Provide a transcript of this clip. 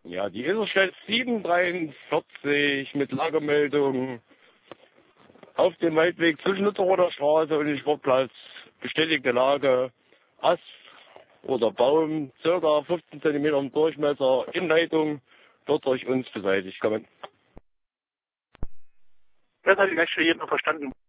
Ja, die Isarstadt 743 mit Lagemeldung auf dem Waldweg zwischen Lutherroder Straße und dem Sportplatz. Bestätigte Lage, Ast oder Baum, ca. 15 cm im Durchmesser, in Leitung, wird durch uns beseitigt. Kommen. Das habe ich gleich schon jedno verstanden.